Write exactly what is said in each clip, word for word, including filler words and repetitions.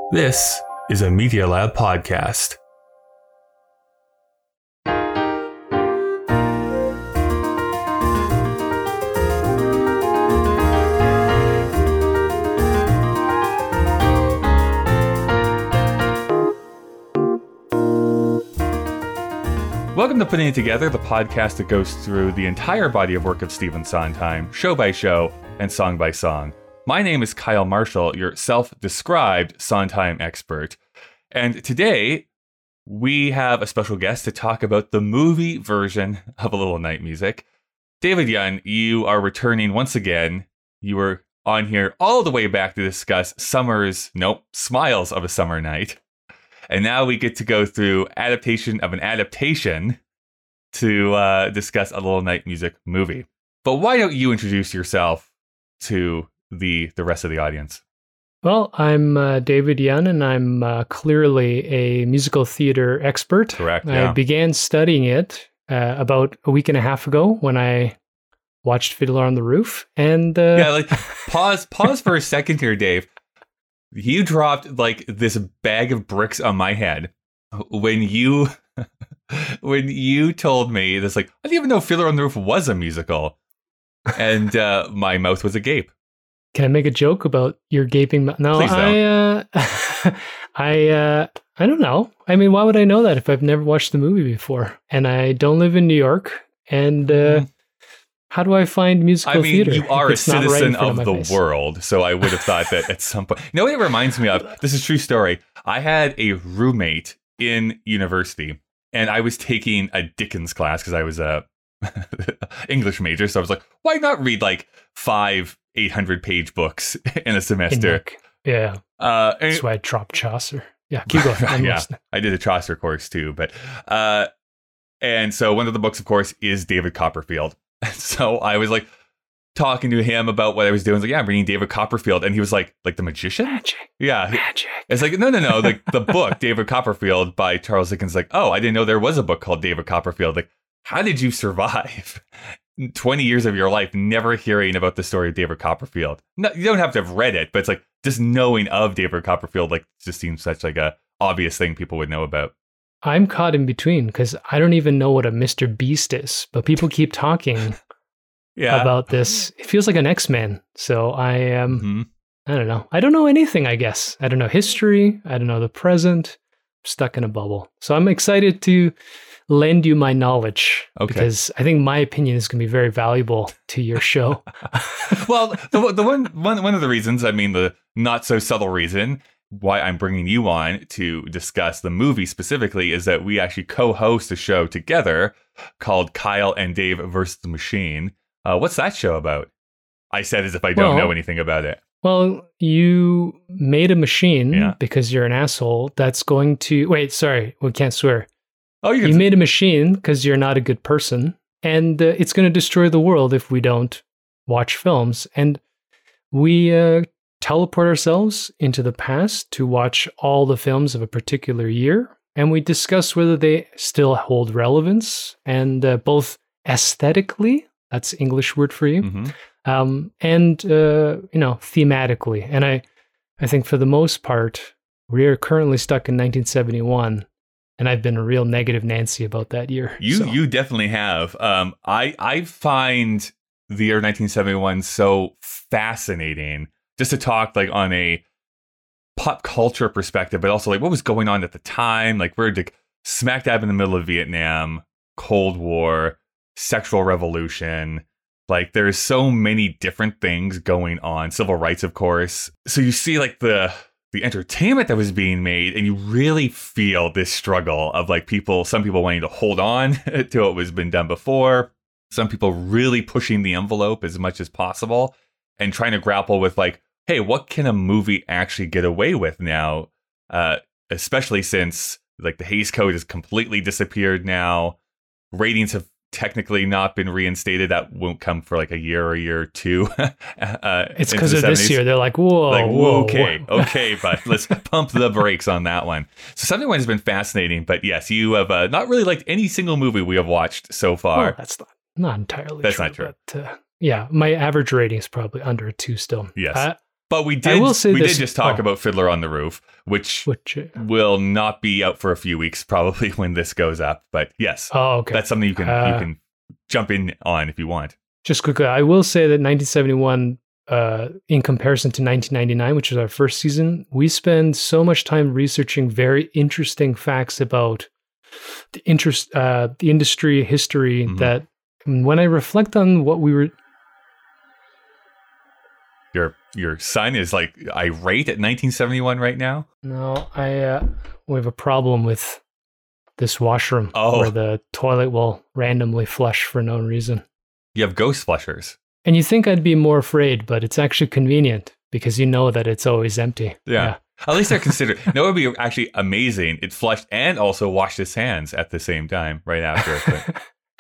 This is a Media Lab podcast. Welcome to Putting It Together, the podcast that goes through the entire body of work of Stephen Sondheim, show by show and song by song. My name is Kyle Marshall, your self-described Sondheim expert. And today, we have a special guest to talk about the movie version of A Little Night Music. David Yun, you are returning once again. You were on here all the way back to discuss Summer's, nope, Smiles of a Summer Night. And now we get to go through adaptation of an adaptation to uh, discuss A Little Night Music movie. But why don't you introduce yourself to the the rest of the audience? Well, I'm uh, David Yun, and I'm uh, clearly a musical theater expert. Correct, I yeah. began studying it uh, about a week and a half ago when I watched Fiddler on the Roof. And uh, yeah, like pause, pause for a second here, Dave. You dropped like this bag of bricks on my head when you when you told me this. Like, I didn't even know Fiddler on the Roof was a musical, and uh, my mouth was agape. Can I make a joke about your gaping mouth? No, Please I, uh, I, uh, I don't know. I mean, why would I know that if I've never watched the movie before? And I don't live in New York. And uh, mm. how do I find musical I mean, theater? you are a citizen right of, of the face? world, so I would have thought that at some point. You know what it reminds me of? This is a true story. I had a roommate in university, and I was taking a Dickens class because I was a English major. So I was like, why not read like five eight hundred page books in a semester? In yeah. Uh, and, That's why I dropped Chaucer. Yeah, keep going. I'm yeah, listening. I did a Chaucer course too. But uh, and so one of the books, of course, is David Copperfield. So I was like talking to him about what I was doing. I was like, yeah, I'm reading David Copperfield. And he was like, like the magician? Magic. Yeah. Magic. It's like, no, no, no. Like the book, David Copperfield by Charles Dickens. Like, oh, I didn't know there was a book called David Copperfield. Like, how did you survive twenty years of your life never hearing about the story of David Copperfield? No, you don't have to have read it, but it's like just knowing of David Copperfield, like, just seems such like a obvious thing people would know about. I'm caught in between because I don't even know what a Mister Beast is, but people keep talking yeah. about this. It feels like an X-Men. So I am, Mm-hmm. I don't know. I don't know anything, I guess. I don't know history. I don't know the present. I'm stuck in a bubble. So I'm excited to lend you my knowledge, Okay. because I think my opinion is going to be very valuable to your show. Well, the the one one one of the reasons, I mean, the not so subtle reason why I'm bringing you on to discuss the movie specifically is that we actually co-host a show together called Kyle and Dave versus the Machine. Uh, what's that show about? I said as if I don't Well, know anything about it. Well, you made a machine Yeah. because you're an asshole that's going to... Wait, sorry. We can't swear. Oh, you can. You made a machine because you're not a good person, and uh, it's going to destroy the world if we don't watch films. And we uh, teleport ourselves into the past to watch all the films of a particular year, and we discuss whether they still hold relevance, and uh, both aesthetically, that's English word for you, Mhm. um, and uh, you know, thematically. And I, I think for the most part, we are currently stuck in nineteen seventy-one. And I've been a real negative Nancy about that year. You so. you definitely have. Um, I I find the year nineteen seventy-one so fascinating, just to talk like on a pop culture perspective, but also like what was going on at the time. Like we're like smack dab in the middle of Vietnam, Cold War, sexual revolution. Like there's so many different things going on. Civil rights, of course. So you see like the the entertainment that was being made, and you really feel this struggle of like people, some people wanting to hold on to what was been done before, some people really pushing the envelope as much as possible and trying to grapple with like, hey, what can a movie actually get away with now? Uh, especially since like the Hays Code has completely disappeared now. Ratings have technically not been reinstated. That won't come for like a year or a year or two. uh, It's into because the of this seventies. year. They're like, whoa, Like, whoa, okay, whoa. okay, but let's pump the brakes on that one. So seventy-one has been fascinating, but yes, you have uh, not really liked any single movie we have watched so far. Well, that's not, not entirely That's true. not true. But, uh, yeah, my average rating is probably under a two still. Yes. Uh, But we did will say we this- did just talk oh. about Fiddler on the Roof, which Which, uh, will not be out for a few weeks probably when this goes up. But yes, oh, okay. that's something you can Uh, you can jump in on if you want. Just quickly, I will say that nineteen seventy-one, uh, in comparison to nineteen ninety-nine, which was our first season, we spend so much time researching very interesting facts about the interest, uh, the industry history Mhm. that when I reflect on what we were, Your your son is like irate at nineteen seventy-one right now. no, I uh, we have a problem with this washroom Oh. where the toilet will randomly flush for no reason. You have ghost flushers. And you think I'd be more afraid, but it's actually convenient because you know that it's always empty. Yeah. At least they're considered. No, it would be actually amazing. It flushed and also washed his hands at the same time right after. But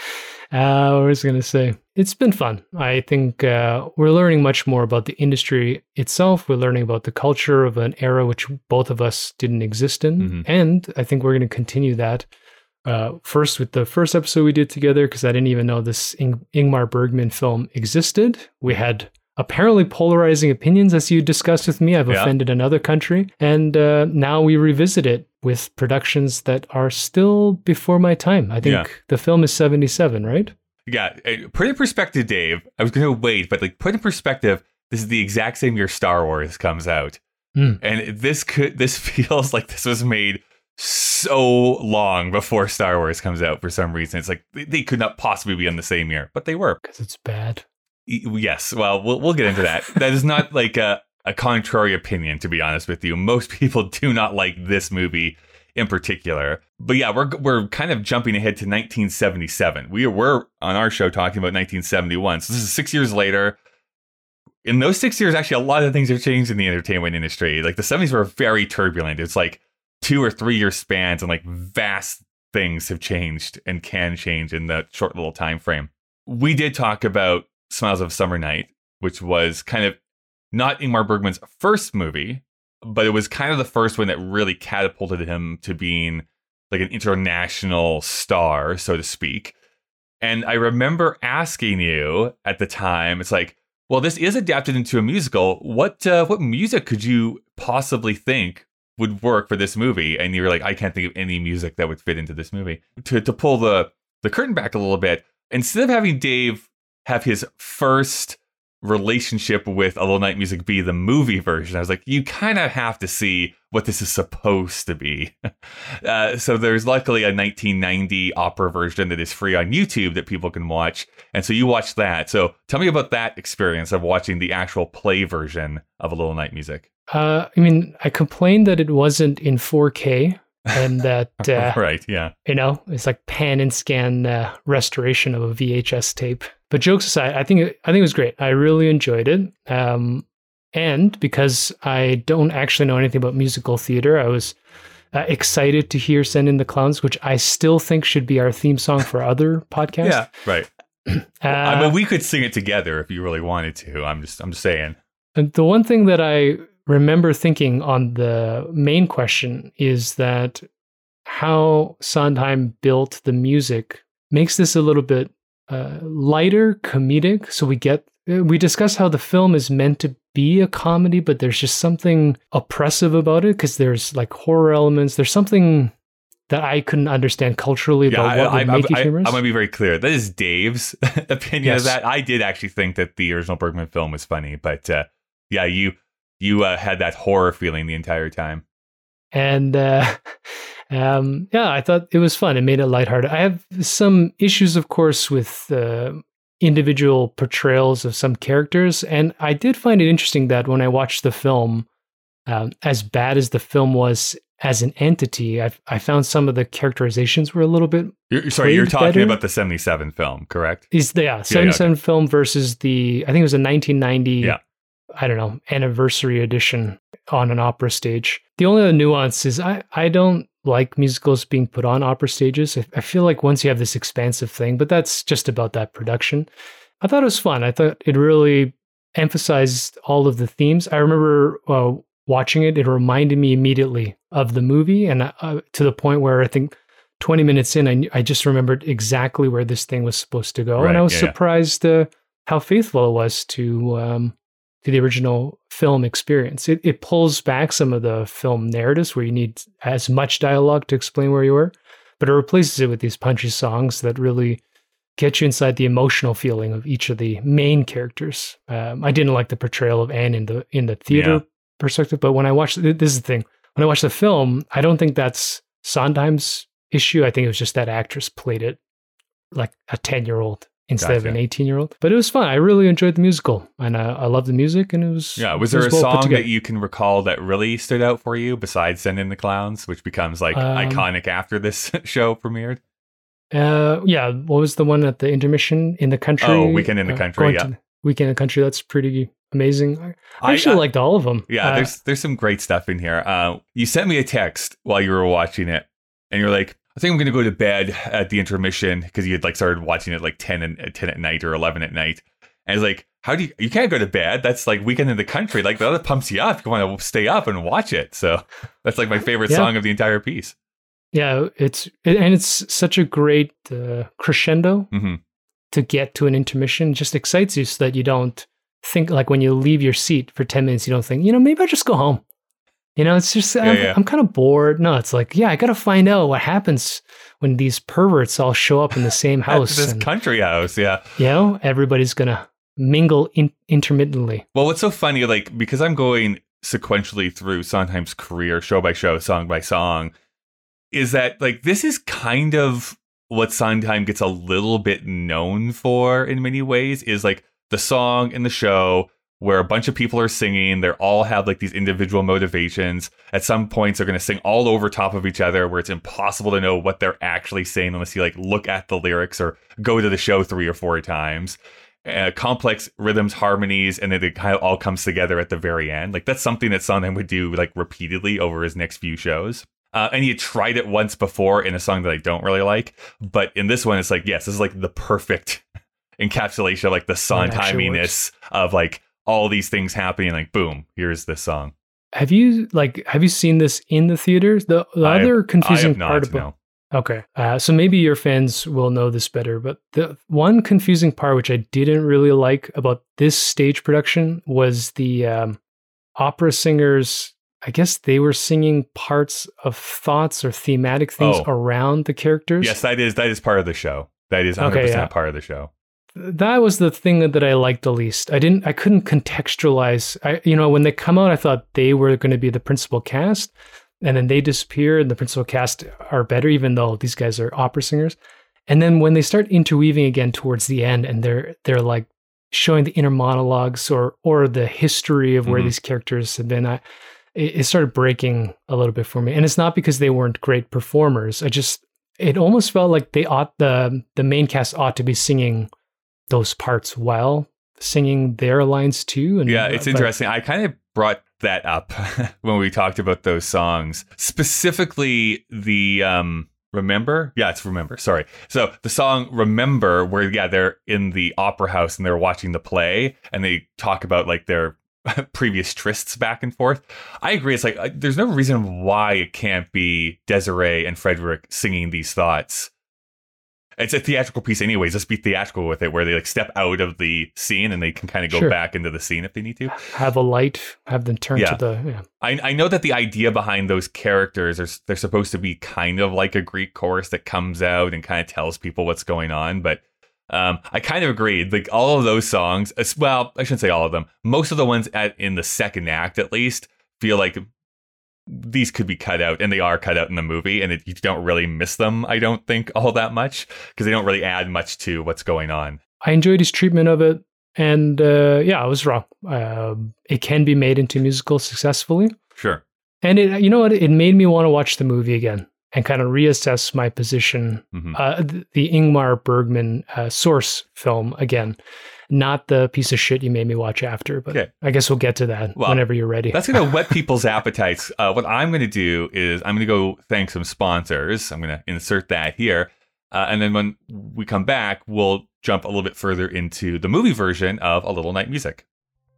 Uh, what was I going to say? It's been fun. I think uh, we're learning much more about the industry itself. We're learning about the culture of an era which both of us didn't exist in. Mhm. And I think we're going to continue that. Uh, first, with the first episode we did together, because I didn't even know this Ing- Ingmar Bergman film existed. We had apparently polarizing opinions, as you discussed with me. I've Yeah. offended another country. And uh, now we revisit it with productions that are still before my time. I think Yeah. the film is seventy-seven, right? yeah, uh, put in perspective, Dave. I was going to wait, but like put in perspective, this is the exact same year Star Wars comes out, Mm. and this could this feels like this was made so long before Star Wars comes out for some reason. It's like they, they could not possibly be in the same year, but they were. Because it's bad. Y- Yes, well, we'll we'll get into that. That is not like a, a contrary opinion, to be honest with you. Most people do not like this movie in particular. But yeah, we're we're kind of jumping ahead to nineteen seventy-seven. We were on our show talking about nineteen seventy-one. So this is six years later. In those six years, actually, a lot of things have changed in the entertainment industry. Like the seventies were very turbulent. It's like two or three year spans, and like vast things have changed and can change in that short little time frame. We did talk about Smiles of Summer Night, which was kind of not Ingmar Bergman's first movie, but it was kind of the first one that really catapulted him to being like an international star, so to speak. And I remember asking you at the time, it's like, well, this is adapted into a musical. What uh, what music could you possibly think would work for this movie? And you're like, I can't think of any music that would fit into this movie. To to pull the the curtain back a little bit, instead of having Dave have his first relationship with A Little Night Music be the movie version, I was like, you kind of have to see what this is supposed to be. uh, so there's luckily a nineteen ninety opera version that is free on YouTube that people can watch. And so you watch that. So tell me about that experience of watching the actual play version of A Little Night Music. Uh, I mean, I complained that it wasn't in four K and that, uh, Right, yeah. you know, it's like pan and scan uh, restoration of a V H S tape. But jokes aside, I think it, I think it was great. I really enjoyed it. Um, and because I don't actually know anything about musical theater, I was uh, excited to hear "Send in the Clowns," which I still think should be our theme song for other podcasts. Yeah, right. Uh, I mean, we could sing it together if you really wanted to. I'm just, I'm just saying. And the one thing that I remember thinking on the main question is that how Sondheim built the music makes this a little bit uh, lighter, comedic. So we get, we discuss how the film is meant to be a comedy, but there's just something oppressive about it because there's like horror elements. There's something that I couldn't understand culturally Yeah, about what I, would I, make it I, humorous. I'm going to be very clear. That is Dave's opinion Yes. of that. I did actually think that the original Bergman film was funny, but uh, yeah, you you uh, had that horror feeling the entire time. And uh, um, yeah, I thought it was fun. It made it lighthearted. I have some issues, of course, with uh, individual portrayals of some characters. And I did find it interesting that when I watched the film, um, as bad as the film was as an entity, I, I found some of the characterizations were a little bit. You're, sorry, you're Played talking better? about the seventy-seven film, correct? Is the yeah, seventy-seven okay. film versus the I think it was a nineteen ninety. Yeah. I don't know, anniversary edition on an opera stage. The only other nuance is I, I don't like musicals being put on opera stages. I, I feel like once you have this expansive thing, but that's just about that production. I thought it was fun. I thought it really emphasized all of the themes. I remember uh, watching it. It reminded me immediately of the movie, and uh, to the point where I think twenty minutes in, I, knew- I just remembered exactly where this thing was supposed to go. Right, and I was yeah, yeah. surprised uh, how faithful it was to... Um, to the original film experience. It, it pulls back some of the film narratives where you need as much dialogue to explain where you were, but it replaces it with these punchy songs that really get you inside the emotional feeling of each of the main characters. Um, I didn't like the portrayal of Anne in the in the theater Yeah. perspective, but when I watched, this is the thing, when I watched the film, I don't think that's Sondheim's issue. I think it was just that actress played it like a ten-year-old instead of Gotcha. an eighteen-year-old. But it was fun. I really enjoyed the musical, and I, I love the music, and it was Yeah. Was it there a well put song together. that you can recall that really stood out for you besides Send in the Clowns, which becomes like Um, iconic after this show premiered? Uh, yeah, what was the one at the intermission in the country? Oh, Weekend in the Uh, Country, going yeah. to Weekend in the Country. That's pretty amazing. I, I I- actually I- liked all of them. Yeah, Uh, there's there's some great stuff in here. Uh, you sent me a text while you were watching it, and you're like, "I think I'm going to go to bed at the intermission," because you had like started watching it like ten and ten at night or eleven at night. And I was like, "How do you? You can't go to bed. That's like Weekend in the Country. Like that pumps you up. You want to stay up and watch it." So that's like my favorite Yeah. song of the entire piece. yeah, it's it, and it's such a great uh, crescendo hmm to get to an intermission. It just excites you so that you don't think like when you leave your seat for ten minutes, you don't think, you know, maybe I'll just go home. You know, it's just, I'm, yeah. I'm kind of bored. No, it's like, yeah, I got to find out what happens when these perverts all show up in the same house. this and, country house, yeah. you know, everybody's going to mingle in, intermittently. Well, what's so funny, like, because I'm going sequentially through Sondheim's career, show by show, song by song, is that, like, this is kind of what Sondheim gets a little bit known for in many ways, is, like, the song in the show where a bunch of people are singing. They all have, like, these individual motivations. At some points, they're going to sing all over top of each other where it's impossible to know what they're actually saying unless you, like, look at the lyrics or go to the show three or four times. Uh, complex rhythms, harmonies, and then it kind of all comes together at the very end. Like, that's something that Sondheim would do, like, repeatedly over his next few shows. Uh, and he had tried it once before in a song that I don't really like. But in this one, it's like, yes, this is like the perfect encapsulation of like the Sondheiminess of like all these things happening. Like, boom, here's this song. Have you like have you seen this in the theaters? The, the I other have- confusing I have not, part about no. Okay. Uh, so maybe your fans will know this better, but the one confusing part which I didn't really like about this stage production was the um, opera singers. I guess they were singing parts of thoughts or thematic things Oh. around the characters. Yes, that is that is part of the show. That is one hundred percent Okay, yeah. part of the show. That was the thing that I liked the least. I didn't I couldn't contextualize. I you know, when they come out, I thought they were going to be the principal cast, and then they disappear and the principal cast are better, even though these guys are opera singers. And then when they start interweaving again towards the end and they're they're like showing the inner monologues or or the history of where Mhm. these characters have been, I it, it started breaking a little bit for me. And it's not because they weren't great performers. I just it almost felt like they ought the the main cast ought to be singing those parts while singing their lines too. And Yeah, it's but- interesting. I kind of brought that up when we talked about those songs, specifically the um Remember? Yeah, it's Remember. Sorry. So the song Remember, where yeah, they're in the opera house and they're watching the play and they talk about like their previous trysts back and forth. I agree. It's like uh, there's no reason why it can't be Desiree and Frederick singing these thoughts. It's a theatrical piece anyways. Let's be theatrical with it, where they like step out of the scene and they can kind of go Sure. back into the scene if they need to. have a light, have them turn Yeah. to the yeah. I, I know that the idea behind those characters are they're supposed to be kind of like a Greek chorus that comes out and kind of tells people what's going on, but um, I kind of agreed. Like all of those songs, as well, I shouldn't say all of them. Most of the ones at in the second act, at least, feel like these could be cut out, and they are cut out in the movie, and it, you don't really miss them. I don't think all that much because they don't really add much to what's going on. I enjoyed his treatment of it, and uh, yeah, I was wrong. Um it can be made into a musical successfully, Sure. and it you know what? It made me want to watch the movie again and kind of reassess my position. hmm Uh, th- the Ingmar Bergman uh, source film again, not the piece of shit you made me watch after. But Okay. I guess we'll get to that Well, whenever you're ready. That's going to whet people's appetites. Uh, what I'm going to do is I'm going to go thank some sponsors. I'm going to insert that here. Uh, and then when we come back, we'll jump a little bit further into the movie version of A Little Night Music.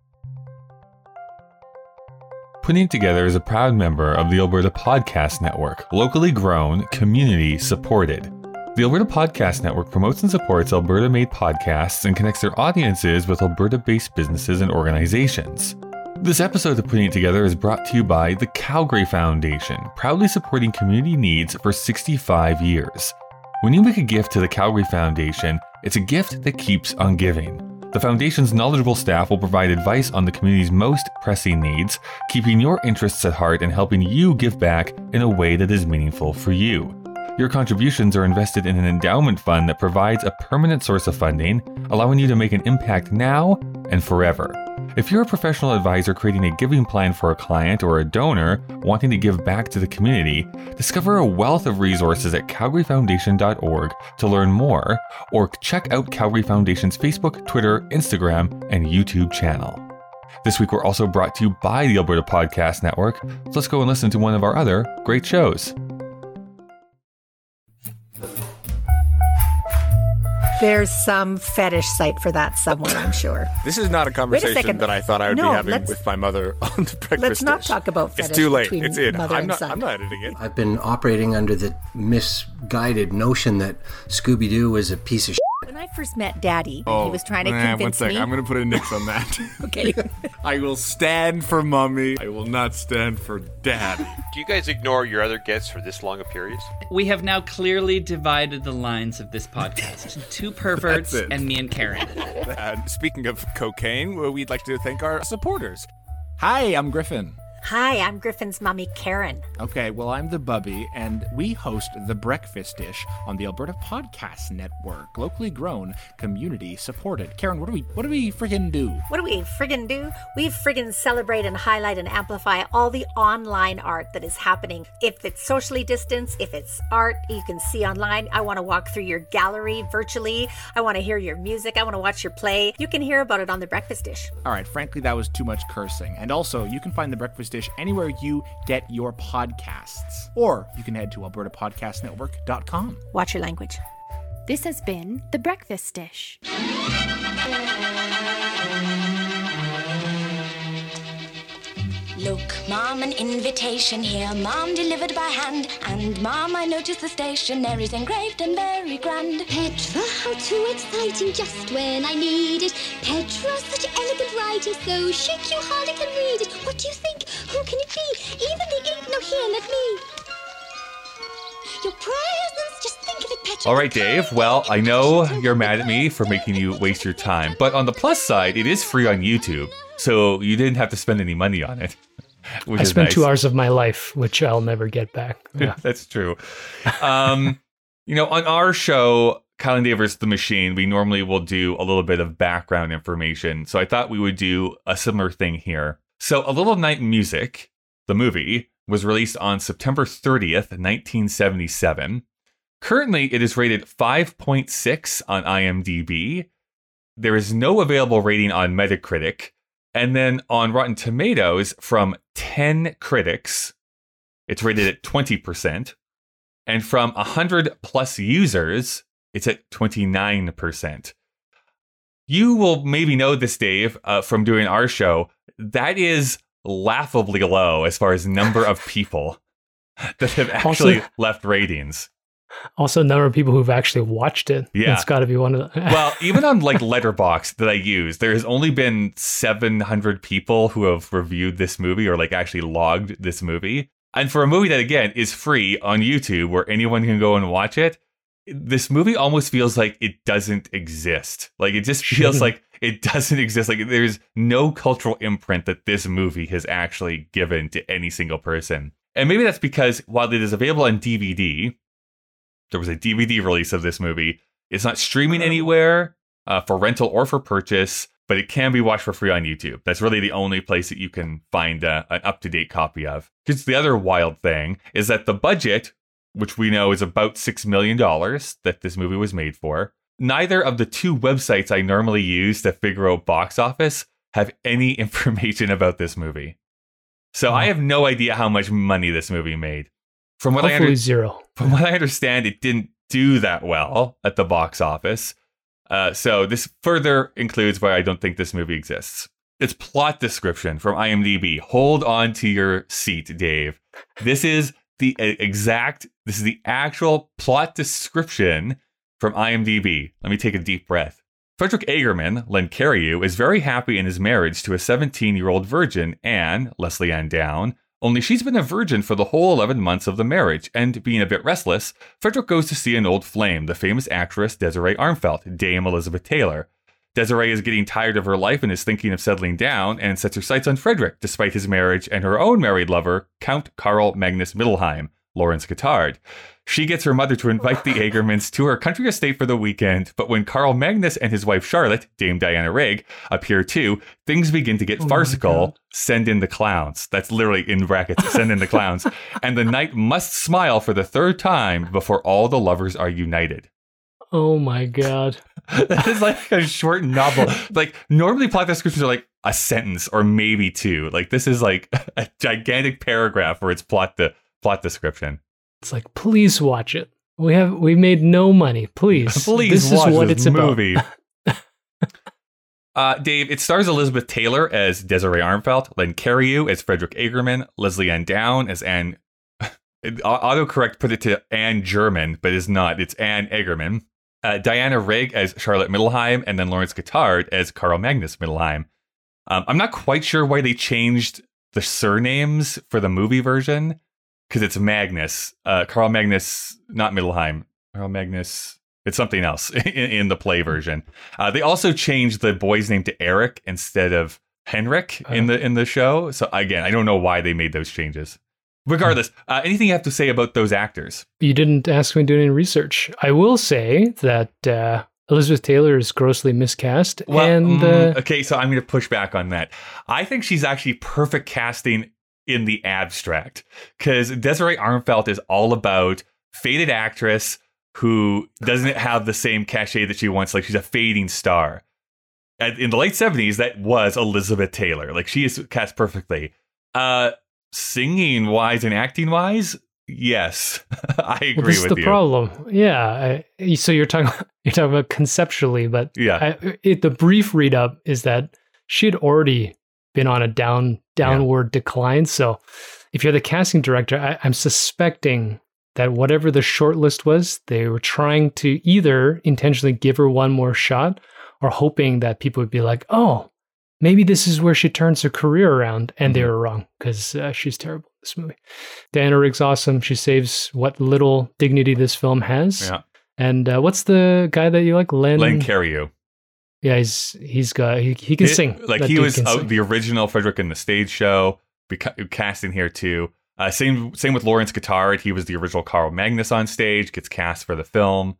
Putting It Together is a proud member of the Alberta Podcast Network, locally grown, community supported. The Alberta Podcast Network promotes and supports Alberta-made podcasts and connects their audiences with Alberta-based businesses and organizations. This episode of Putting It Together is brought to you by the Calgary Foundation, proudly supporting community needs for sixty-five years. When you make a gift to the Calgary Foundation, it's a gift that keeps on giving. The Foundation's knowledgeable staff will provide advice on the community's most pressing needs, keeping your interests at heart and helping you give back in a way that is meaningful for you. Your contributions are invested in an endowment fund that provides a permanent source of funding, allowing you to make an impact now and forever. If you're a professional advisor creating a giving plan for a client or a donor wanting to give back to the community, discover a wealth of resources at calgary foundation dot org to learn more, or check out Calgary Foundation's Facebook, Twitter, Instagram, and YouTube channel. This week we're also brought to you by the Alberta Podcast Network, so let's go and listen to one of our other great shows. There's some fetish site for that somewhere, I'm sure. This is not a conversation a that I thought I would no, be having with my mother on the breakfast Let's not dish. talk about fetish. It's too late. Between It's in. mother I'm and not, son. I'm not editing it. I've been operating under the misguided notion that Scooby-Doo is a piece of shit. When I first met Daddy, Oh, he was trying to nah, convince one second. me. I'm going to put a nix on that. Okay. I will stand for Mummy. I will not stand for Dad. Do you guys ignore your other guests for this long a period? We have now clearly divided the lines of this podcast. Two perverts That's it. and me and Karen. Uh, speaking of cocaine, well, we'd like to thank our supporters. Hi, I'm Griffin. Hi, I'm Griffin's mommy, Karen. Okay, well, I'm the Bubby, and we host The Breakfast Dish on the Alberta Podcast Network. Locally grown, community supported. Karen, what do we what do we friggin' do? What do we friggin' do? We friggin' celebrate and highlight and amplify all the online art that is happening. If it's socially distanced, if it's art you can see online, I want to walk through your gallery virtually. I want to hear your music. I want to watch your play. You can hear about it on The Breakfast Dish. All right, frankly, that was too much cursing. And also, you can find The Breakfast Dish anywhere you get your podcasts. Or you can head to alberta podcast network dot com. Watch your language. This has been The Breakfast Dish. Look, Mom, an invitation here, Mom, delivered by hand. And Mom, I noticed the stationery's engraved and very grand. Petra, how too exciting, just when I need it. Petra, such elegant writing, so chic you hardly can read it. What do you think? Who can it be? Even the ink, no, here, let me. Your presents, just think of it, Petra. All right, Dave. Well, I know you're mad at me for making you waste your time, but on the plus side, it is free on YouTube, so you didn't have to spend any money on it. Which I is spent nice. two hours of my life, which I'll never get back. Yeah. That's true. Um, you know, on our show, Kylan Davis the Machine, we normally will do a little bit of background information. So I thought we would do a similar thing here. So A Little Night in Music, the movie, was released on September thirtieth, nineteen seventy-seven. Currently, it is rated five point six on IMDb. There is no available rating on Metacritic. And then on Rotten Tomatoes, from ten critics, it's rated at twenty percent. And from one hundred plus users, it's at twenty-nine percent. You will maybe know this, Dave, uh, from doing our show. That is laughably low as far as number of people that have actually Also- left ratings. Also, number of people who've actually watched it. Yeah. It's got to be one of the. Well, even on like Letterboxd that I use, there has only been seven hundred people who have reviewed this movie or like actually logged this movie. And for a movie that, again, is free on YouTube where anyone can go and watch it, this movie almost feels like it doesn't exist. Like it just feels like it doesn't exist. Like there's no cultural imprint that this movie has actually given to any single person. And maybe that's because while it is available on D V D, there was a D V D release of this movie. It's not streaming anywhere uh, for rental or for purchase, but it can be watched for free on YouTube. That's really the only place that you can find uh, an up-to-date copy of. Because the other wild thing is that the budget, which we know is about six million dollars that this movie was made for, neither of the two websites I normally use to figure out box office have any information about this movie. So Oh. I have no idea how much money this movie made. From what I Hopefully under- zero. From what I understand, it didn't do that well at the box office. Uh, so this further includes why I don't think this movie exists. Its plot description from IMDb. Hold on to your seat, Dave. This is the exact This is the actual plot description from IMDb. Let me take a deep breath. Frederick Egerman, Len Cariou, is very happy in his marriage to a seventeen-year-old virgin, Anne, Leslie Ann Down, only she's been a virgin for the whole eleven months of the marriage, and being a bit restless, Frederick goes to see an old flame, the famous actress Desiree Armfeldt, Dame Elizabeth Taylor. Desiree is getting tired of her life and is thinking of settling down, and sets her sights on Frederick, despite his marriage and her own married lover, Count Karl Magnus Mittelheim, Lawrence Guittard. She gets her mother to invite the Egermans to her country estate for the weekend, but when Karl Magnus and his wife Charlotte, Dame Diana Rigg, appear too, things begin to get Oh farcical. Send in the clowns. That's literally in brackets, send in the clowns. And the knight must smile for the third time before all the lovers are united. Oh my God. That is like a short novel. Like, normally plot descriptions are like a sentence or maybe two. Like, this is like a gigantic paragraph for its plot de- plot description. It's like, please watch it. We have we made no money. Please, Please this watch is what this it's movie. about. uh, Dave, it stars Elizabeth Taylor as Desiree Armfeldt, Len Cariou as Frederick Egerman, Leslie Ann Down as Anne. Autocorrect put it to Anne German, but it's not. It's Anne Egerman. Uh, Diana Rigg as Charlotte Mittelheim, and then Lawrence Guittard as Karl Magnus Mittelheim. Um, I'm not quite sure why they changed the surnames for the movie version. Because it's Magnus, uh, Karl Magnus, not Mittelheim. Karl Magnus, it's something else in, in the play version. Uh, they also changed the boy's name to Eric instead of Henrik uh, in the in the show. So again, I don't know why they made those changes. Regardless, uh, anything you have to say about those actors? You didn't ask me to do any research. I will say that uh, Elizabeth Taylor is grossly miscast. Well, and uh, mm, okay, so I'm going to push back on that. I think she's actually perfect casting in the abstract, because Desiree Armfeldt is all about faded actress who doesn't have the same cachet that she wants. Like, she's a fading star. And in the late seventies, that was Elizabeth Taylor. Like, she is cast perfectly. Uh, singing wise and acting wise, yes, I agree well, this with is the you. problem. Yeah. I, so you're talking you're talking about conceptually, but yeah, I, it, the brief read up is that she had already been on a down downward yeah. decline. So if you're the casting director, I, I'm suspecting that whatever the short list was, they were trying to either intentionally give her one more shot or hoping that people would be like, oh, maybe this is where she turns her career around. And mm-hmm. they were wrong, because uh, she's terrible in this movie. Diana Rigg's awesome. She saves what little dignity this film has. Yeah. And uh, what's the guy that you like? Len Len Cariou. Yeah, he's he's got he, he can it, sing. Like that he was uh, sing. the original Frederick in the stage show, beca- casting here too. Uh, same same with Lawrence Guittard. He was the original Karl Magnus on stage, gets cast for the film.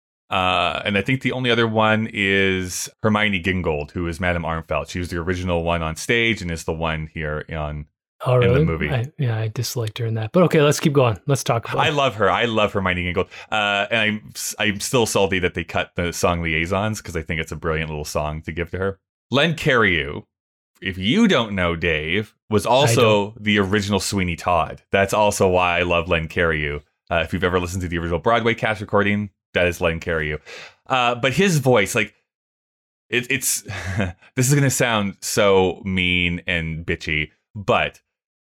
Uh, and I think the only other one is Hermione Gingold, who is Madame Armfeldt. She was the original one on stage and is the one here on oh, really? in the movie. I, yeah, I disliked her in that. But okay, let's keep going. Let's talk about I it. love her. I love Hermione Gingold. Uh, and I'm, I'm still salty that they cut the song Liaisons, because I think it's a brilliant little song to give to her. Len Cariou, if you don't know, Dave, was also the original Sweeney Todd. That's also why I love Len Cariou. Uh, if you've ever listened to the original Broadway cast recording, that is Len Cariou. Uh, but his voice, like, it, it's, this is going to sound so mean and bitchy, but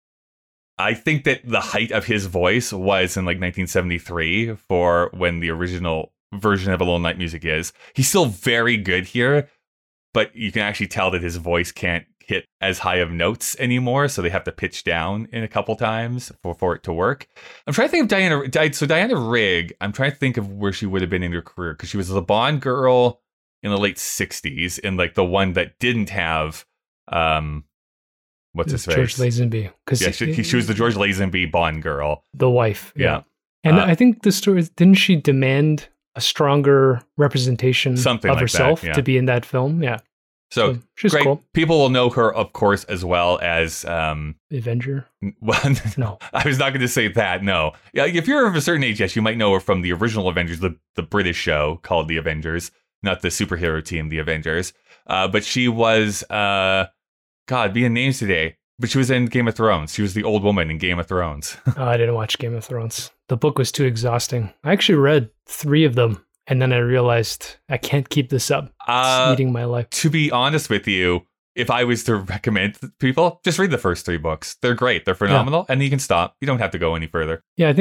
I think that the height of his voice was in like nineteen seventy-three for when the original version of A Little Night Music is. He's still very good here, but you can actually tell that his voice can't hit as high of notes anymore, so they have to pitch down in a couple times for, for it to work. I'm trying to think of Diana. So Diana Rigg, I'm trying to think of where she would have been in her career, because she was the Bond girl in the late sixties, and like the one that didn't have, um, what's his George face? Lazenby. Because yeah, she, she was the George Lazenby Bond girl, the wife. Yeah, yeah. and uh, I think the story didn't she demand a stronger representation something of like herself that, yeah. to be in that film? Yeah. So, so she's great. Cool. People will know her, of course, as well as um, Avenger. Well, no, I was not going to say that. No, yeah, if you're of a certain age, yes, you might know her from the original Avengers, the the British show called The Avengers, not the superhero team, The Avengers. Uh, but she was, uh, God, being names today. But she was in Game of Thrones. She was the old woman in Game of Thrones. oh, I didn't watch Game of Thrones. The book was too exhausting. I actually read three of them. And then I realized I can't keep this up. It's uh, eating my life. To be honest with you, if I was to recommend people, just read the first three books. They're great. They're phenomenal. Yeah. And you can stop. You don't have to go any further. Yeah, I think like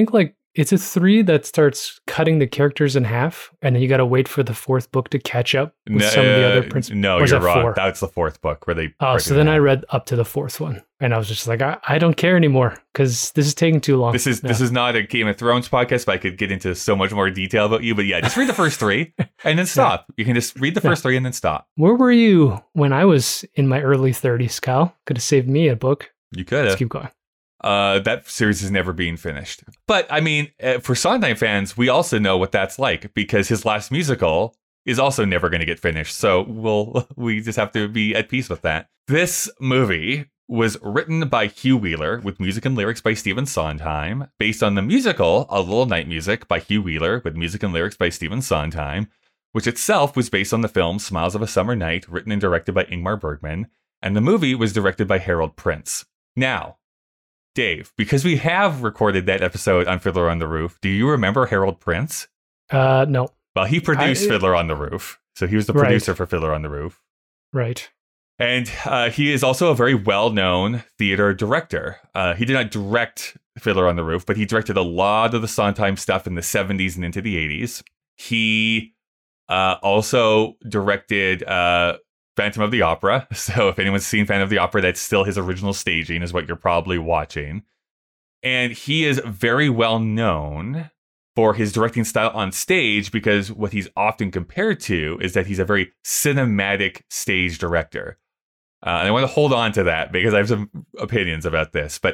it's a three that starts cutting the characters in half, and then you got to wait for the fourth book to catch up with no, some of the other principles. No, or is you're that wrong. four? That's the fourth book where they. Oh, break so it then down. I read up to the fourth one, and I was just like, I, I don't care anymore because this is taking too long. This is No. this is not a Game of Thrones podcast, but I could get into so much more detail about you. But yeah, just read the first three and then stop. You can just read the first three and then stop. Where were you when I was in my early thirties, Kyle? Could have saved me a book. You could Let's have. keep going. Uh, that series is never being finished. But I mean, uh, for Sondheim fans, we also know what that's like because his last musical is also never going to get finished. So we'll we just have to be at peace with that. This movie was written by Hugh Wheeler with music and lyrics by Stephen Sondheim, based on the musical A Little Night Music by Hugh Wheeler with music and lyrics by Stephen Sondheim, which itself was based on the film Smiles of a Summer Night, written and directed by Ingmar Bergman, and the movie was directed by Harold Prince. Now, Dave, because we have recorded that episode on Fiddler on the Roof, do you remember Harold Prince? Uh, no. Well, he produced I- Fiddler on the Roof, so he was the Right. producer for Fiddler on the Roof. Right. And uh, he is also a very well-known theater director. Uh, he did not direct Fiddler on the Roof, but he directed a lot of the Sondheim stuff in the seventies and into the eighties. He uh, also directed uh, Phantom of the Opera. So if anyone's seen Phantom of the Opera, that's still his original staging is what you're probably watching. And he is very well known for his directing style on stage because what he's often compared to is that he's a very cinematic stage director. Uh, and I want to hold on to that because I have some opinions about this, but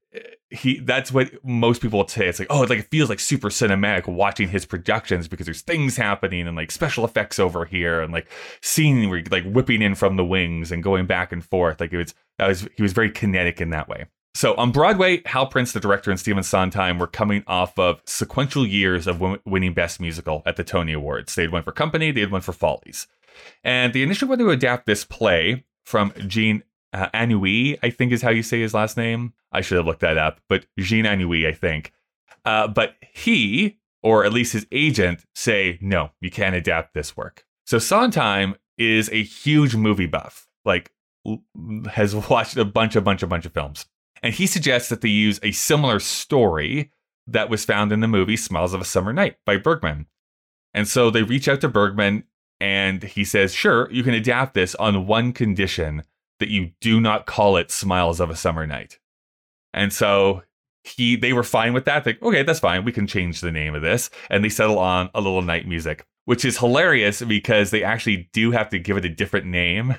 he that's what most people would say. It's like, oh, it like it feels like super cinematic watching his productions because there's things happening and like special effects over here and like scenery like whipping in from the wings and going back and forth. Like it was, that was he was very kinetic in that way. So on Broadway, Hal Prince, the director, and Stephen Sondheim were coming off of sequential years of win- winning Best Musical at the Tony Awards. They had won for Company, they had won for Follies. And they initially wanted to adapt this play from Jean uh, Anouilh, I think is how you say his last name. I should have looked that up, but Jean Anouilh, I think. Uh, but he, or at least his agent, say, no, you can't adapt this work. So Sondheim is a huge movie buff, like has watched a bunch, a bunch, a bunch of films. And he suggests that they use a similar story that was found in the movie Smiles of a Summer Night by Bergman. And so they reach out to Bergman and he says, sure, you can adapt this on one condition, that you do not call it Smiles of a Summer Night. And so he they were fine with that. Like, okay, that's fine. We can change the name of this. And they settle on A Little Night Music, which is hilarious because they actually do have to give it a different name.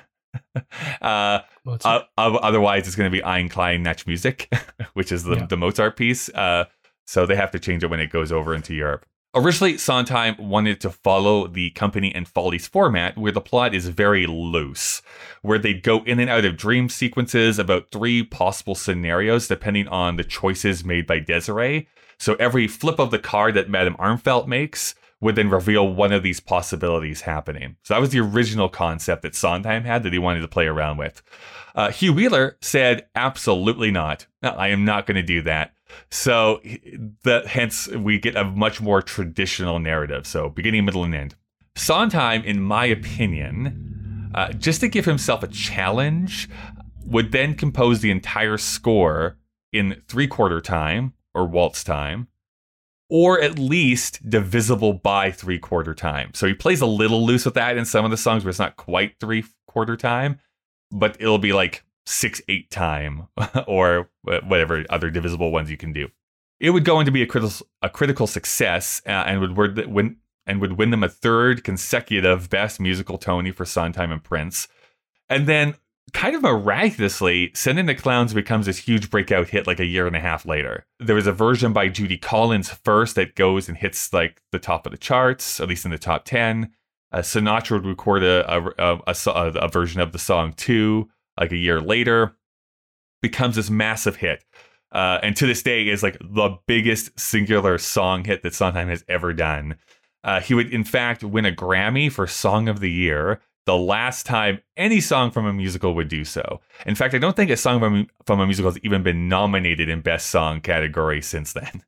uh, uh, otherwise, it's going to be Ein Klein Natch Music, which is the, Yeah. the Mozart piece. Uh, so they have to change it when it goes over into Europe. Originally, Sondheim wanted to follow the Company and Follies format, where the plot is very loose, where they'd go in and out of dream sequences about three possible scenarios depending on the choices made by Desiree. So every flip of the card that Madame Armfeldt makes would then reveal one of these possibilities happening. So that was the original concept that Sondheim had that he wanted to play around with. Uh, Hugh Wheeler said, absolutely not. No, I am not going to do that. So that hence we get a much more traditional narrative. So beginning, middle, and end. Sondheim, in my opinion, uh, just to give himself a challenge, would then compose the entire score in three-quarter time or waltz time, or at least divisible by three-quarter time. So he plays a little loose with that in some of the songs where it's not quite three-quarter time, but it'll be like six eight time or whatever other divisible ones you can do. It would go on to be a critical a critical success uh, and would win and would win them a third consecutive Best Musical Tony for Sondheim and Prince. And then kind of miraculously, Send in the Clowns becomes this huge breakout hit like a year and a half later. There was a version by Judy Collins first that goes and hits like the top of the charts, at least in the top ten. Uh, Sinatra would record a a, a, a a version of the song too, like a year later. Becomes this massive hit. Uh, and to this day is like the biggest singular song hit that Sondheim has ever done. Uh, he would, in fact, win a Grammy for Song of the Year, the last time any song from a musical would do so. In fact, I don't think a song from, from a musical has even been nominated in Best Song category since then.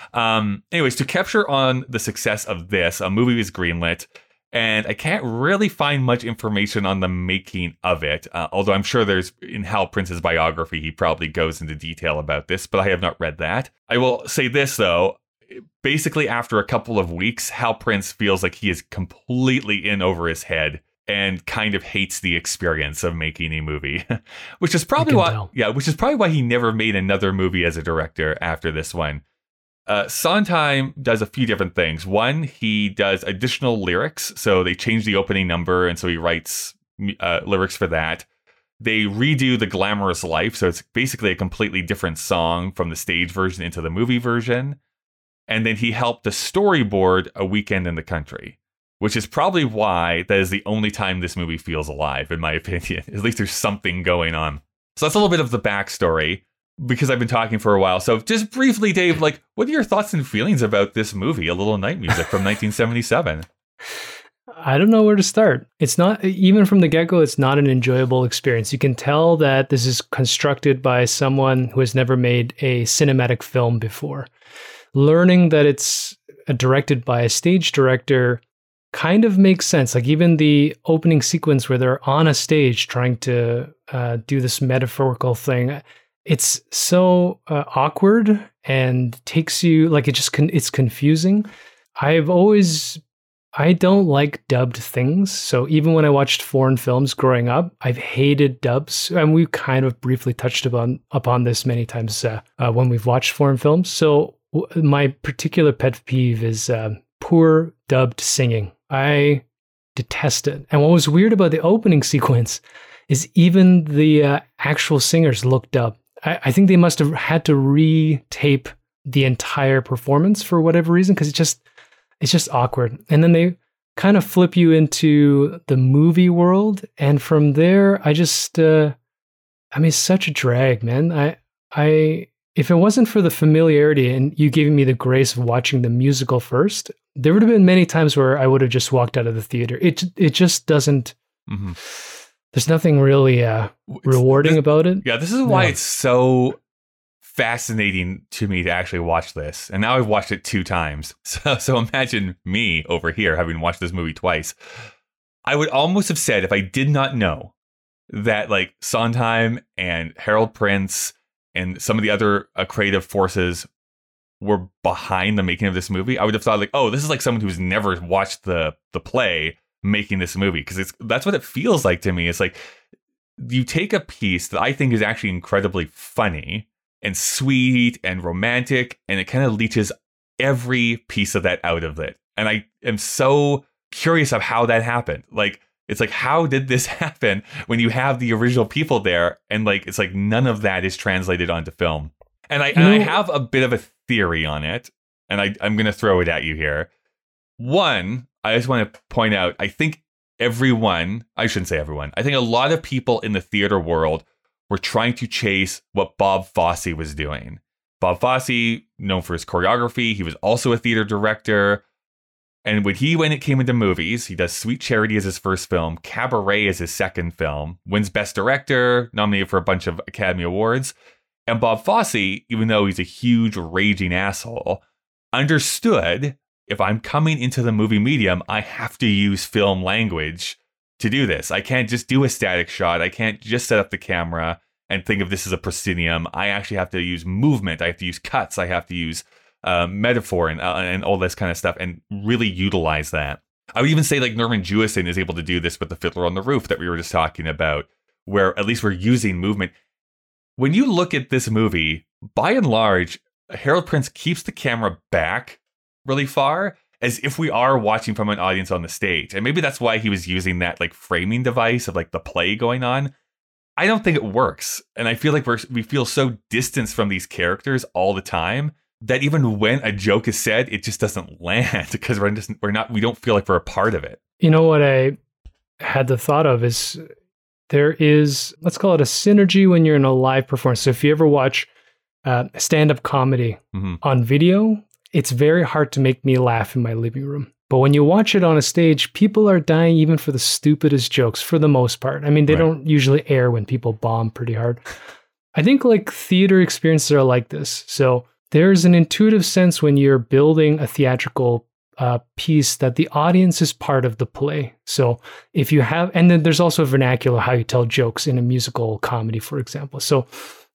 Um, anyways, to capture on the success of this, a movie was greenlit. And I can't really find much information on the making of it, uh, although I'm sure there's, in Hal Prince's biography, he probably goes into detail about this, but I have not read that. I will say this, though. basically after a couple of weeks, Hal Prince feels like he is completely in over his head and kind of hates the experience of making a movie, which is probably why, tell. yeah, which is probably why he never made another movie as a director after this one. Uh, Sondheim does a few different things. One, he does additional lyrics. So they change the opening number. And so he writes uh, lyrics for that. They redo The Glamorous Life. So it's basically a completely different song from the stage version into the movie version. And then he helped to storyboard A Weekend in the Country, which is probably why that is the only time this movie feels alive, in my opinion. At least there's something going on. So that's a little bit of the backstory, because I've been talking for a while. So just briefly, Dave, like, what are your thoughts and feelings about this movie, A Little Night Music from nineteen seventy-seven? I don't know where to start. It's not, even from the get-go, it's not an enjoyable experience. You can tell that this is constructed by someone who has never made a cinematic film before. Learning that it's directed by a stage director kind of makes sense. Like even the opening sequence where they're on a stage trying to uh, do this metaphorical thing, it's so uh, awkward and takes you, like it just, con- it's confusing. I've always, I don't like dubbed things. So even when I watched foreign films growing up, I've hated dubs. And we kind of briefly touched upon, upon this many times uh, uh, when we've watched foreign films. So w- my particular pet peeve is uh, poor dubbed singing. I detest it. And what was weird about the opening sequence is even the uh, actual singers looked up. I, I think they must have had to re-tape the entire performance for whatever reason, because it's just it's just awkward. And then they kind of flip you into the movie world, and from there, I just uh, I mean, it's such a drag, man. I I if it wasn't for the familiarity and you giving me the grace of watching the musical first, there would have been many times where I would have just walked out of the theater. It it just doesn't. Mm-hmm. There's nothing really uh, rewarding this, about it. Yeah, this is why no. it's so fascinating to me to actually watch this. And now I've watched it two times. So so imagine me over here having watched this movie twice. I would almost have said, if I did not know that like Sondheim and Harold Prince and some of the other uh, creative forces were behind the making of this movie, I would have thought like, oh, this is like someone who's never watched the the play making this movie, because it's that's what it feels like to me. It's like you take a piece that I think is actually incredibly funny and sweet and romantic, and it kind of leaches every piece of that out of it. And I am so curious of how that happened. Like, it's like, how did this happen when you have the original people there? And like, it's like none of that is translated onto film. And I, and I have a bit of a theory on it, and I, I'm going to throw it at you here. One, I just want to point out, I think everyone, I shouldn't say everyone, I think a lot of people in the theater world were trying to chase what Bob Fosse was doing. Bob Fosse, known for his choreography, he was also a theater director. And when he, when it came into movies, he does Sweet Charity as his first film, Cabaret as his second film, wins Best Director, nominated for a bunch of Academy Awards. And Bob Fosse, even though he's a huge raging asshole, understood, if I'm coming into the movie medium, I have to use film language to do this. I can't just do a static shot. I can't just set up the camera and think of this as a proscenium. I actually have to use movement. I have to use cuts. I have to use uh, metaphor and, uh, and all this kind of stuff, and really utilize that. I would even say like Norman Jewison is able to do this with the Fiddler on the Roof that we were just talking about, where at least we're using movement. When you look at this movie, by and large, Harold Prince keeps the camera back really far, as if we are watching from an audience on the stage. And maybe that's why he was using that like framing device of like the play going on. I don't think it works. And I feel like we're, we feel so distanced from these characters all the time that even when a joke is said, it just doesn't land, because we're just, we're not, we don't feel like we're a part of it. You know what I had the thought of is there is, let's call it a synergy when you're in a live performance. So if you ever watch uh, stand-up comedy mm-hmm. on video, it's very hard to make me laugh in my living room. But when you watch it on a stage, people are dying even for the stupidest jokes for the most part. I mean, they right. don't usually air when people bomb pretty hard. I think like theater experiences are like this. So there's an intuitive sense when you're building a theatrical uh, piece that the audience is part of the play. So if you have, and then there's also a vernacular how you tell jokes in a musical comedy, for example. So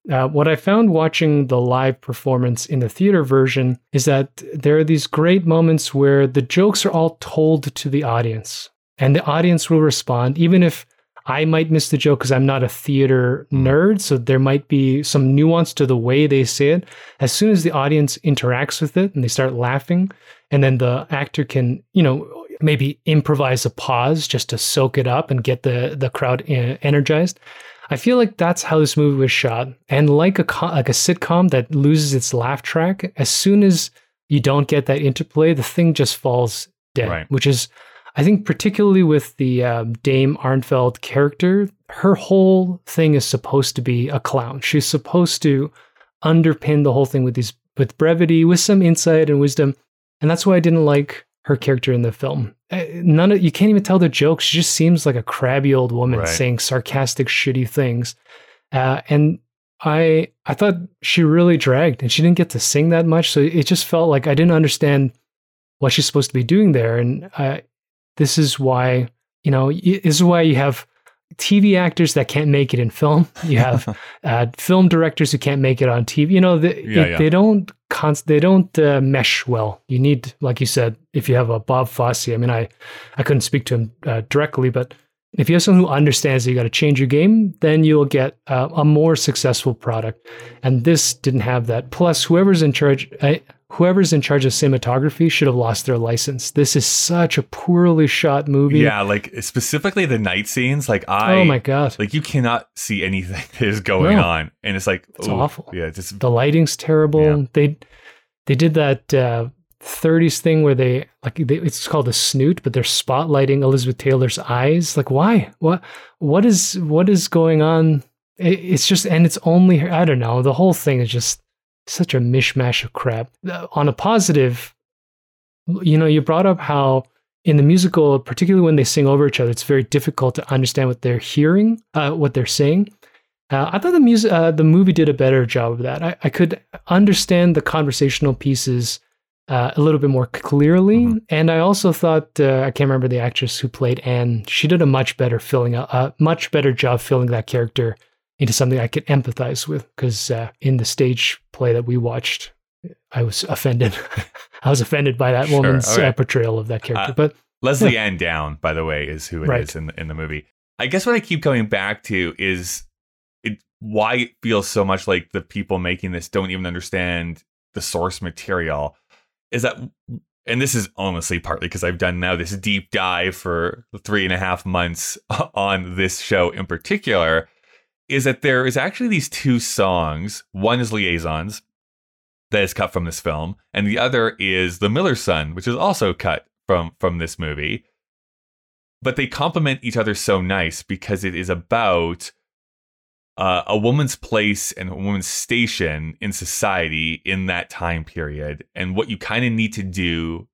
Uh, what I found watching the live performance in the theater version is that there are these great moments where the jokes are all told to the audience, and the audience will respond, even if I might miss the joke because I'm not a theater nerd, so there might be some nuance to the way they say it. As soon as the audience interacts with it and they start laughing, and then the actor can, you know, maybe improvise a pause just to soak it up and get the, the crowd energized. I feel like that's how this movie was shot. And like a like a sitcom that loses its laugh track, as soon as you don't get that interplay, the thing just falls dead, Right. which is, I think, particularly with the um, Dame Arnfeld character, her whole thing is supposed to be a clown. She's supposed to underpin the whole thing with these with brevity, with some insight and wisdom, and that's why I didn't like her character in the film. None of you can't even tell the jokes. She just seems like a crabby old woman Right. saying sarcastic, shitty things, uh, and I I thought she really dragged, and she didn't get to sing that much, so it just felt like I didn't understand what she's supposed to be doing there, and I. This is why, you know, this is why you have T V actors that can't make it in film. You have uh, film directors who can't make it on T V. You know, they, Yeah, it, yeah. they don't const- they don't uh, mesh well. You need, like you said, if you have a Bob Fosse. I mean, I I couldn't speak to him uh, directly, but if you have someone who understands that you got to change your game, then you'll get uh, a more successful product. And this didn't have that. Plus, whoever's in charge. I, Whoever's in charge of cinematography should have lost their license. This is such a poorly shot movie. Yeah, like specifically the night scenes. Like I, Oh my God. like you cannot see anything that is going No. on, and it's like It's ooh, awful. Yeah, just The lighting's terrible. Yeah. They they did that uh, thirties thing where they like they, it's called a snoot, but they're spotlighting Elizabeth Taylor's eyes. Like why? What what is what is going on? It, it's just and it's only her. I don't know. The whole thing is just such a mishmash of crap. Uh, On a positive, you know, you brought up how in the musical, particularly when they sing over each other, it's very difficult to understand what they're hearing, uh, what they're saying. Uh, I thought the music, uh, the movie did a better job of that. I, I could understand the conversational pieces uh, a little bit more clearly, Mm-hmm. and I also thought uh, I can't remember the actress who played Anne. She did a much better filling, a uh, much better job filling that character into something I could empathize with. Because uh, in the stage play that we watched, I was offended. I was offended by that Sure, woman's okay. uh, portrayal of that character. Uh, but Leslie Ann Down, by the way, is who it is Right. in the, in the movie. I guess what I keep coming back to is it, why it feels so much like the people making this don't even understand the source material. Is that, and this is honestly partly because I've done now this deep dive for three and a half months on this show in particular, is that there is actually these two songs. One is Liaisons, that is cut from this film, and the other is The Miller's Son, which is also cut from from this movie. But they complement each other so nice because it is about uh, a woman's place and a woman's station in society in that time period, and what you kind of need to do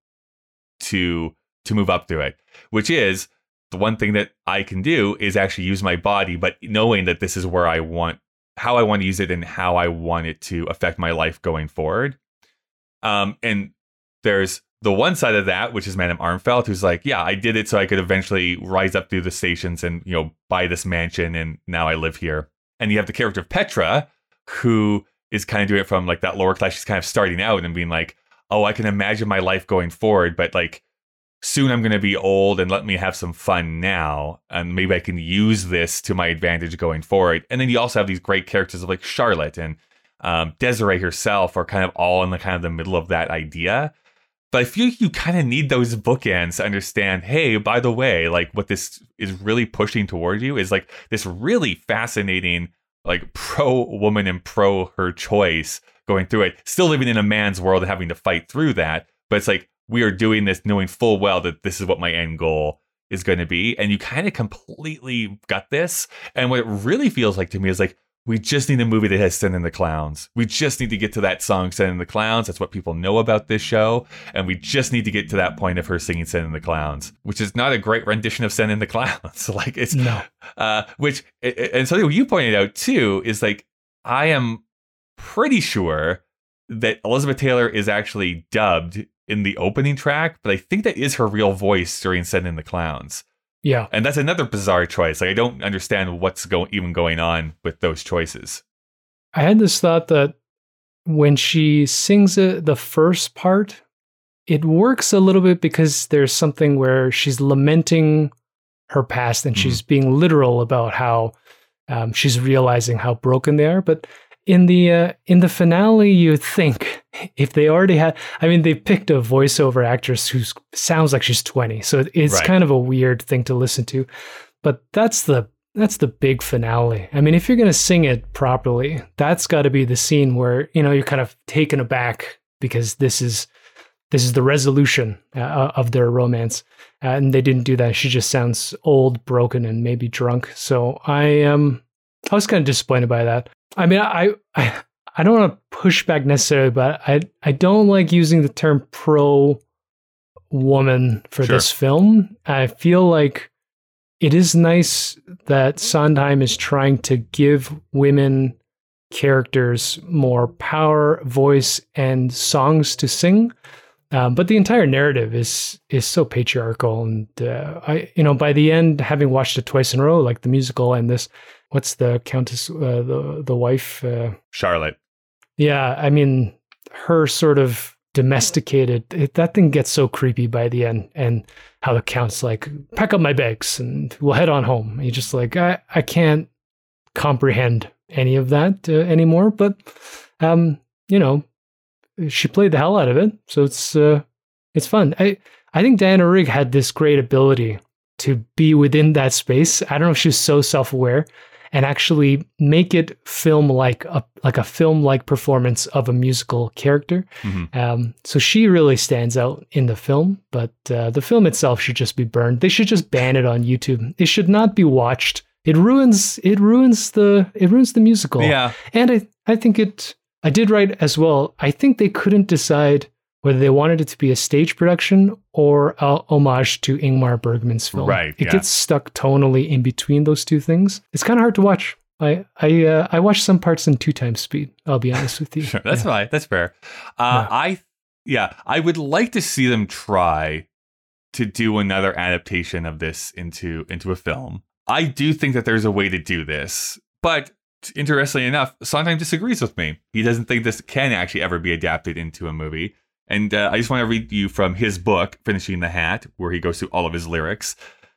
to to move up through it, which is the one thing that I can do is actually use my body, but knowing that this is where I want, how I want to use it and how I want it to affect my life going forward. Um, and there's the one side of that, which is Madame Arnfeld, who's like, yeah, I did it so I could eventually rise up through the stations and, you know, buy this mansion, and now I live here. And you have the character of Petra, who is kind of doing it from like that lower class. She's kind of starting out and being like, oh, I can imagine my life going forward, but like, soon I'm going to be old, and let me have some fun now. And maybe I can use this to my advantage going forward. And then you also have these great characters of like Charlotte and um, Desiree herself are kind of all in the kind of the middle of that idea. But I feel like you kind of need those bookends to understand, hey, by the way, like what this is really pushing toward you is like this really fascinating, like pro woman and pro her choice going through it, still living in a man's world and having to fight through that. But it's like, we are doing this knowing full well that this is what my end goal is going to be. And you kind of completely got this. And what it really feels like to me is like, we just need a movie that has Send in the Clowns. We just need to get to that song, Send in the Clowns. That's what people know about this show. And we just need to get to that point of her singing Send in the Clowns, which is not a great rendition of Send in the Clowns. Like it's, no. uh, which, and something you pointed out too, is like, I am pretty sure that Elizabeth Taylor is actually dubbed in the opening track, but I think that is her real voice during Send in the Clowns. Yeah. And that's another bizarre choice. Like, I don't understand what's go- even going on with those choices. I had this thought that when she sings it, the first part, it works a little bit because there's something where she's lamenting her past and mm-hmm. she's being literal about how um, she's realizing how broken they are. But in the uh, in the finale, you think if they already had, I mean, they picked a voiceover actress who sounds like she's twenty, so it's right. kind of a weird thing to listen to. But that's the that's the big finale. I mean, if you're going to sing it properly, that's got to be the scene where, you know, you're kind of taken aback because this is this is the resolution uh, of their romance. Uh, and they didn't do that. She just sounds old, broken, and maybe drunk. So I um I was kind of disappointed by that. I mean, I I, I don't want to push back necessarily, but I I don't like using the term pro woman for sure. this film. I feel like it is nice that Sondheim is trying to give women characters more power, voice, and songs to sing. Um, but the entire narrative is is so patriarchal, and uh, I, you know, by the end, having watched it twice in a row, like the musical and this, what's the Countess, uh, the the wife, uh, Charlotte. Yeah, I mean, her sort of domesticated. It, that thing gets so creepy by the end, and how the Count's like, pack up my bags and we'll head on home. And you're just like, I I can't comprehend any of that uh, anymore. But um, you know. She played the hell out of it, so it's uh, it's fun. I I think Diana Rigg had this great ability to be within that space. I don't know if she was so self-aware and actually make it film like a like a film like performance of a musical character. Mm-hmm. Um, so she really stands out in the film, but uh, the film itself should just be burned. They should just ban it on YouTube. It should not be watched. It ruins it ruins the it ruins the musical. Yeah, and I I think it. I did write as well. I think they couldn't decide whether they wanted it to be a stage production or a homage to Ingmar Bergman's film. Right. It yeah. gets stuck tonally in between those two things. It's kind of hard to watch. I I uh, I watched some parts in two times speed. I'll be honest with you. Sure, that's yeah. fine. That's fair. Uh, no. I yeah, I would like to see them try to do another adaptation of this into into a film. I do think that there's a way to do this, but interestingly enough, Sondheim disagrees with me. He doesn't think this can actually ever be adapted into a movie. And uh, I just want to read you from his book, Finishing the Hat, where he goes through all of his lyrics.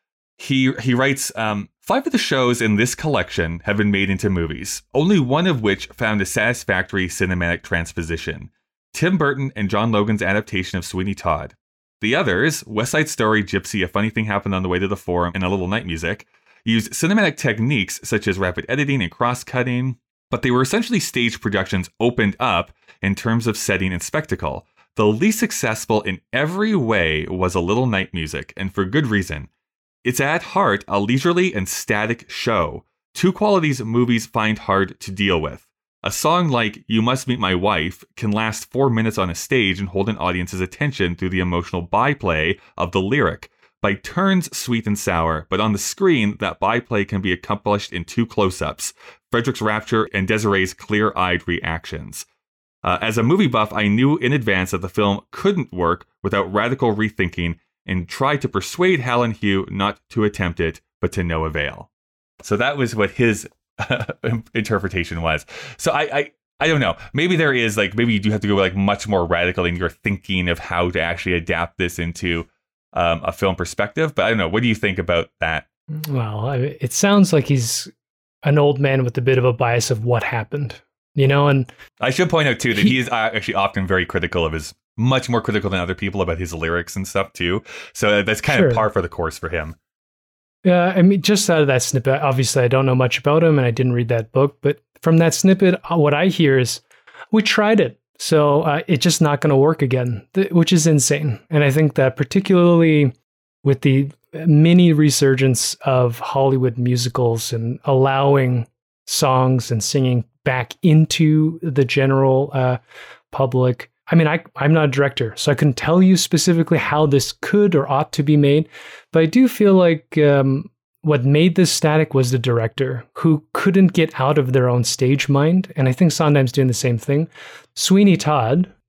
He he writes, um, five of the shows in this collection have been made into movies, only one of which found a satisfactory cinematic transposition. Tim Burton and John Logan's adaptation of Sweeney Todd. The others, West Side Story, Gypsy, A Funny Thing Happened on the Way to the Forum, and A Little Night Music, used cinematic techniques such as rapid editing and cross-cutting, but they were essentially stage productions opened up in terms of setting and spectacle. The least successful in every way was A Little Night Music, and for good reason. It's at heart a leisurely and static show, two qualities movies find hard to deal with. A song like You Must Meet My Wife can last four minutes on a stage and hold an audience's attention through the emotional byplay of the lyric. By turns sweet and sour, but on the screen, that byplay can be accomplished in two close-ups, Frederick's rapture and Desiree's clear-eyed reactions. Uh, as a movie buff, I knew in advance that the film couldn't work without radical rethinking and tried to persuade Hal and Hugh not to attempt it, but to no avail. So that was what his interpretation was. So I, I, I don't know. Maybe there is, like, maybe you do have to go like much more radical in your thinking of how to actually adapt this into Um, a film perspective, but I don't know. What do you think about that? Well, I, it sounds like he's an old man with a bit of a bias of what happened, you know. And I should point out too that he, he is actually often very critical of his, much more critical than other people about his lyrics and stuff too. So that's kind sure. of par for the course for him. Yeah, I mean, just out of that snippet, obviously I don't know much about him, and I didn't read that book. But from that snippet, what I hear is, we tried it. So uh, it's just not going to work again, th- which is insane. And I think that particularly with the mini resurgence of Hollywood musicals and allowing songs and singing back into the general uh, public. I mean, I, I'm not a director, so I couldn't tell you specifically how this could or ought to be made. But I do feel like um, what made this static was the director, who couldn't get out of their own stage mind. And I think Sondheim's doing the same thing. Sweeney Todd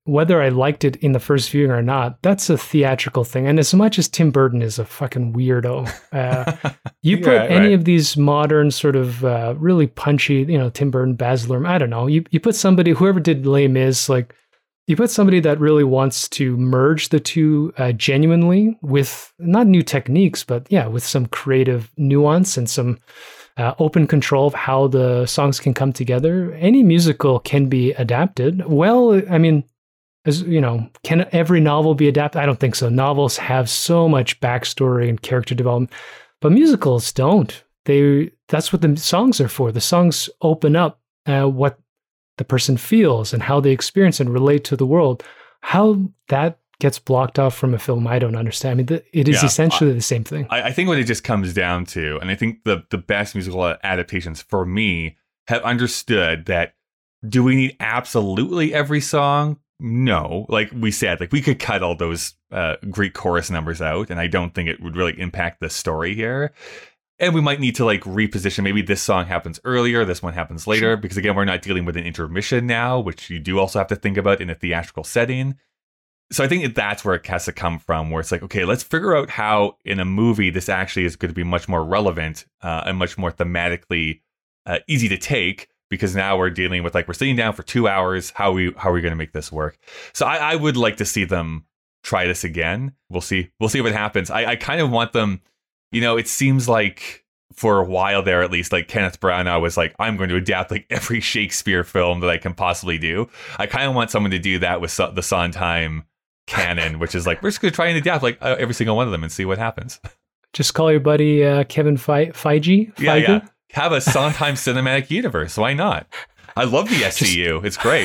whether I liked it in the first viewing or not, that's a theatrical thing. And as much as Tim Burton is a fucking weirdo, uh, you put Yeah, any right. of these modern sort of uh, really punchy, you know, Tim Burton, Baz Luhrmann, I don't know, you, you put somebody, whoever did Les Mis, like, you put somebody that really wants to merge the two uh, genuinely with not new techniques, but yeah, with some creative nuance and some uh, open control of how the songs can come together. Any musical can be adapted. Well, I mean, as you know, can every novel be adapted? I don't think so. Novels have so much backstory and character development, but musicals don't. They that's what the songs are for. The songs open up uh, what the person feels and how they experience and relate to the world. How that gets blocked off from a film, I don't understand. I mean, the, it is Yeah, essentially I, the same thing. I, I think what it just comes down to, and I think the the best musical adaptations for me have understood that, do we need absolutely every song? No. Like we said, like we could cut all those uh, Greek chorus numbers out, and I don't think it would really impact the story here. And we might need to like reposition. Maybe this song happens earlier, this one happens later, sure. Because again, we're not dealing with an intermission now, which you do also have to think about in a theatrical setting. So I think that's where it has to come from, where it's like, okay, let's figure out how in a movie this actually is going to be much more relevant uh, and much more thematically uh, easy to take. Because now we're dealing with like, we're sitting down for two hours. How are we how are we going to make this work? So I, I would like to see them try this again. We'll see. We'll see what happens. I, I kind of want them, you know, it seems like for a while there, at least, like Kenneth Branagh was like, I'm going to adapt like every Shakespeare film that I can possibly do. I kind of want someone to do that with so- the Sondheim canon, which is like, we're just going to try and adapt like uh, every single one of them and see what happens. Just call your buddy uh, Kevin Fe- Feige. Yeah, Feige? yeah. Have a Sondheim cinematic universe. Why not? I love the S C U. It's great.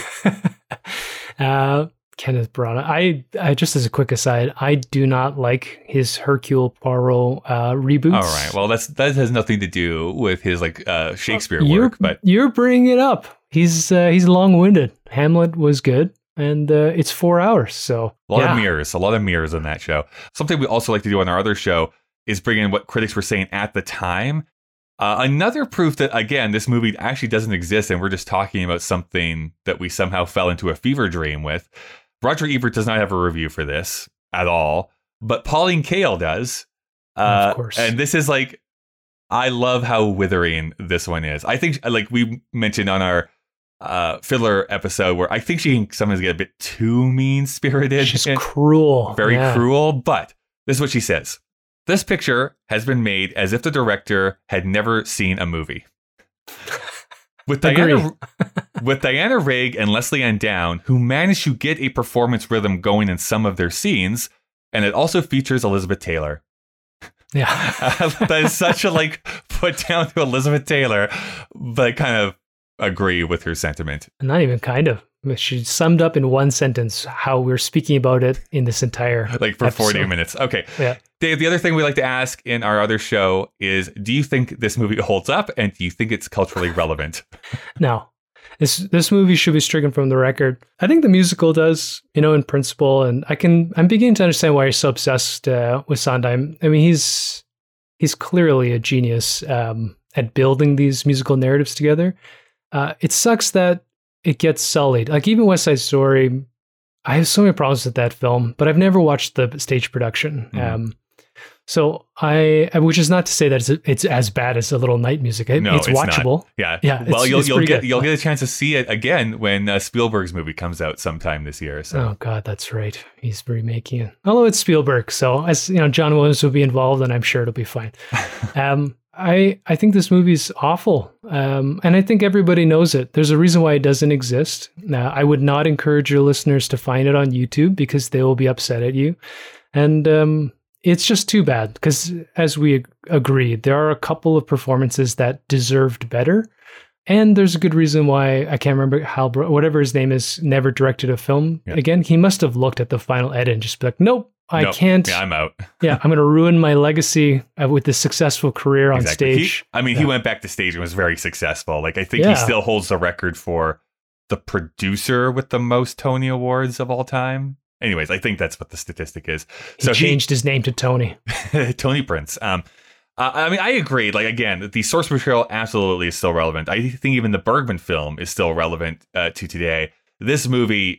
uh, Kenneth Branagh. I, I just as a quick aside, I do not like his Hercule Poirot uh, reboots. All right. Well, that's that has nothing to do with his like uh, Shakespeare you're, work. But you're bringing it up. He's uh, he's long winded. Hamlet was good, and uh, it's four hours. So a lot yeah. of mirrors. A lot of mirrors in that show. Something we also like to do on our other show is bring in what critics were saying at the time. Uh, another proof that, again, this movie actually doesn't exist and we're just talking about something that we somehow fell into a fever dream with. Roger Ebert does not have a review for this at all, but Pauline Kael does. Uh, of course. And this is like, I love how withering this one is. I think, like we mentioned on our uh, Fiddler episode, where I think she can sometimes get a bit too mean-spirited. She's cruel. Very yeah. cruel, but this is what she says. This picture has been made as if the director had never seen a movie. With Diana, with Diana Rigg and Leslie Ann Down, who managed to get a performance rhythm going in some of their scenes, and it also features Elizabeth Taylor. Yeah. uh, that is such a like put down to Elizabeth Taylor, but I kind of agree with her sentiment. Not even kind of. She summed up in one sentence how we're speaking about it in this entire like for episode. forty minutes. Okay. Yeah. Dave, the other thing we like to ask in our other show is, do you think this movie holds up and do you think it's culturally relevant? No. This this movie should be stricken from the record. I think the musical does, you know, in principle, and I can I'm beginning to understand why you're so obsessed uh, with Sondheim. I mean, he's he's clearly a genius um, at building these musical narratives together. Uh, it sucks that it gets sullied. Like even West Side Story, I have so many problems with that film, but I've never watched the stage production. Mm. Um, so I, which is not to say that it's, it's as bad as A Little Night Music. It, no, it's, it's watchable. Not. Yeah, yeah. Well, it's, you'll it's you'll get good. you'll get a chance to see it again when uh, Spielberg's movie comes out sometime this year. So. Oh God, that's right. He's remaking it. Although it's Spielberg, so as you know, John Williams will be involved, and I'm sure it'll be fine. um, I I think this movie's awful, um, and I think everybody knows it. There's a reason why it doesn't exist. Now, I would not encourage your listeners to find it on YouTube because they will be upset at you, and um, it's just too bad because, as we agreed, there are a couple of performances that deserved better, and there's a good reason why I can't remember Hal, whatever his name is, never directed a film yeah. again. He must have looked at the final edit and just be like, nope. I nope. can't. Yeah, I'm out. yeah, I'm going to ruin my legacy uh, with this successful career on exactly. stage. He, I mean, yeah. he went back to stage and was very successful. Like, I think yeah. he still holds the record for the producer with the most Tony Awards of all time. Anyways, I think that's what the statistic is. He so changed he, his name to Tony. Tony Prince. Um, uh, I mean, I agree. Like, again, the source material absolutely is still relevant. I think even the Bergman film is still relevant uh, to today. This movie,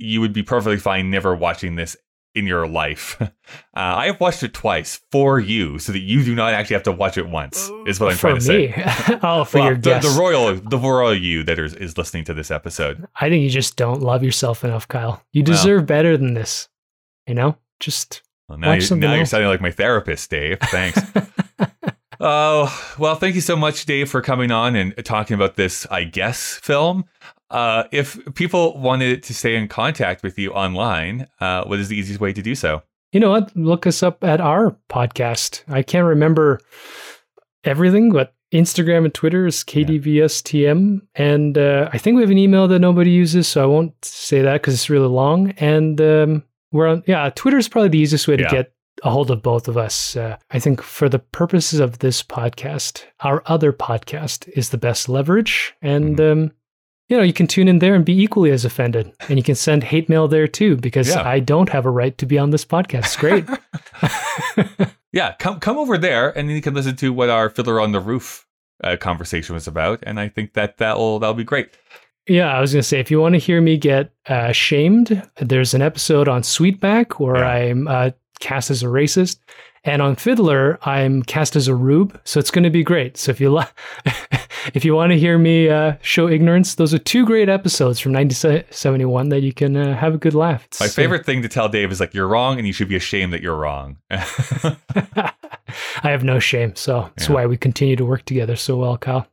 you would be perfectly fine never watching this in your life. Uh, I have watched it twice for you, so that you do not actually have to watch it once, is what I'm for trying to me. say. Oh, for well, your the, guests. the royal, the royal you that is, is listening to this episode. I think you just don't love yourself enough, Kyle. You deserve well, better than this. You know, just well, now, you, now you're sounding like my therapist, Dave. Thanks. Oh, well, thank you so much, Dave, for coming on and talking about this, I guess, film. Uh, if people wanted to stay in contact with you online, uh, what is the easiest way to do so? You know what? Look us up at our podcast. I can't remember everything, but Instagram and Twitter is K D V S T M. And uh, I think we have an email that nobody uses, so I won't say that because it's really long. And um, we're on, yeah, Twitter is probably the easiest way to yeah. get a hold of both of us. Uh, I think for the purposes of this podcast, our other podcast is the best leverage. And, mm-hmm. um, you know, you can tune in there and be equally as offended. And you can send hate mail there too, because yeah. I don't have a right to be on this podcast. It's great. yeah, come come over there and then you can listen to what our Fiddler on the Roof uh, conversation was about. And I think that that'll, that'll be great. Yeah, I was going to say, if you want to hear me get uh, shamed, there's an episode on Sweetback where yeah. I'm uh, cast as a racist. And on Fiddler, I'm cast as a rube, so it's going to be great. So if you lo- if you want to hear me uh, show ignorance, those are two great episodes from nineteen seventy-one that you can uh, have a good laugh. It's, My favorite uh, thing to tell Dave is like, you're wrong and you should be ashamed that you're wrong. I have no shame, so that's yeah. why we continue to work together so well, Kyle.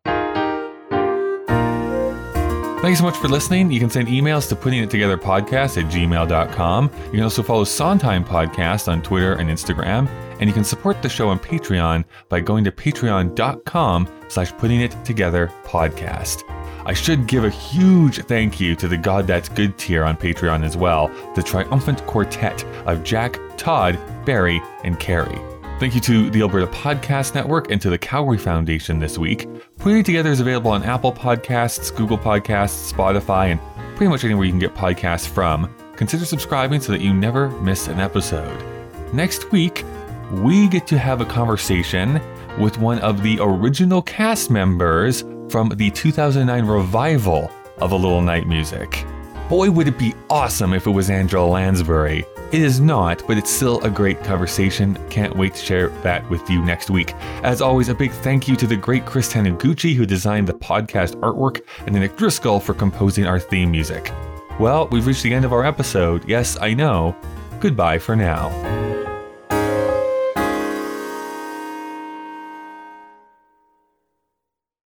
Thanks so much for listening. You can send emails to putting it together podcast at gmail dot com. You can also follow Sondheim Podcast on Twitter and Instagram. And you can support the show on Patreon by going to patreon dot com slash putting it together podcast. I should give a huge thank you to the God That's Good tier on Patreon as well, the triumphant quartet of Jack, Todd, Barry, and Carrie. Thank you to the Alberta Podcast Network and to the Cowrie Foundation this week. Putting It Together is available on Apple Podcasts, Google Podcasts, Spotify, and pretty much anywhere you can get podcasts from. Consider subscribing so that you never miss an episode. Next week, we get to have a conversation with one of the original cast members from the two thousand nine revival of A Little Night Music. Boy, would it be awesome if it was Angela Lansbury. It is not, but it's still a great conversation. Can't wait to share that with you next week. As always, a big thank you to the great Chris Taniguchi, who designed the podcast artwork, and to Nick Driscoll for composing our theme music. Well, we've reached the end of our episode. Yes, I know. Goodbye for now.